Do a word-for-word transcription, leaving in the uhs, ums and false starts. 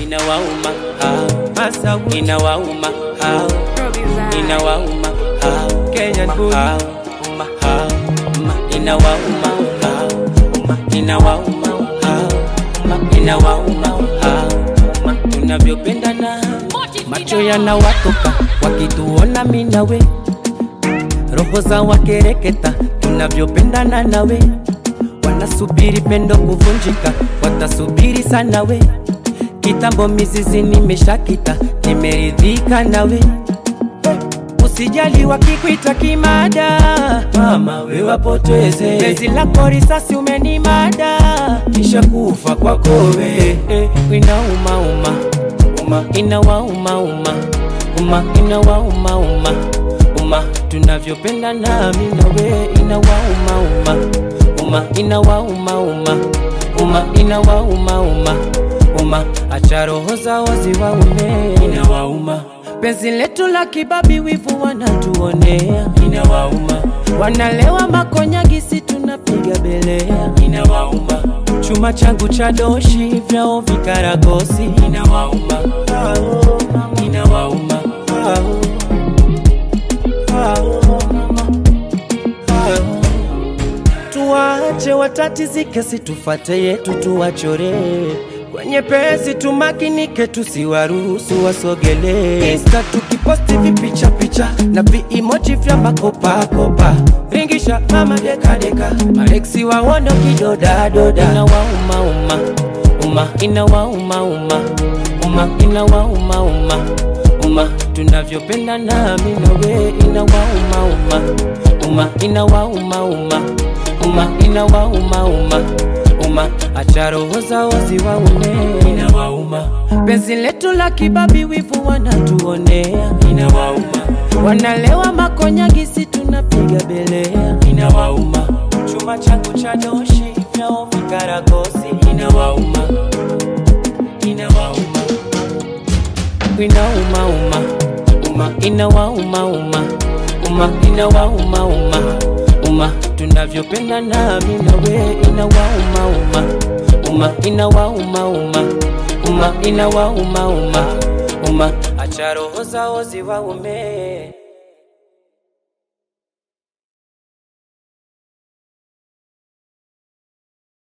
inawauma hao, inawauma hao, inawauma hao, Kenyan Bully hao, hao, inawauma hao, inawauma hao, inawauma hao, tunavyopendana macho yanawatoka wakituona mimi nawe, roho za wakereketa tunavyopendana nawe, wanasubiri pendo kuvunjika, watasubiri sana we, kitambo mizizi nimeshakita, nimeridhika nawe, usijali wakikuita kimada, mama we wapoteze, bezi lako risasi umenimada, kisha kufa kwako we, inauma uma uma, inawauma uma uma, inawauma uma uma, tunavyopendana mimi nawe, inawauma uma uma, inawauma uma uma, inawauma uma uma, acha roho zao ziwaume, inawauma, penzi letu la kibabi wivu wanatuonea, inawauma, wanalewa makonyagi si tunapiga belea, inawauma, chuma changu cha doshi vyao vikaragosi, inawauma, inawauma, tuache watatizike, situfate yetu tuwachore, kwenye pesi tumakinike, tusiwaruhusu wasogele, Insta tukiposti vipicha picha na vi-emoji vya makopa kopa, ringisha mama deka deka, Alexi waono kidoda doda, inawauma uma uma, inawauma uma uma, inawauma uma uma, tunavyopendana mimi nawe, inawauma uma uma, inawauma uma uma, inawauma uma uma, acha roho zao ziwaume, inawauma, penzi letu la kibabi wivu wanatuonea, inawauma, wanalewa makonyagi si tunapiga belea, inawauma, chuma changu cha doshi vyao vikaragosi, inawauma, inawauma, inauma uma uma, inawauma uma uma, inawauma uma uma, tunavyopendana mimi nawe, inawauma uma uma, inawauma uma uma, inawauma uma uma, acha roho zao ziwaume.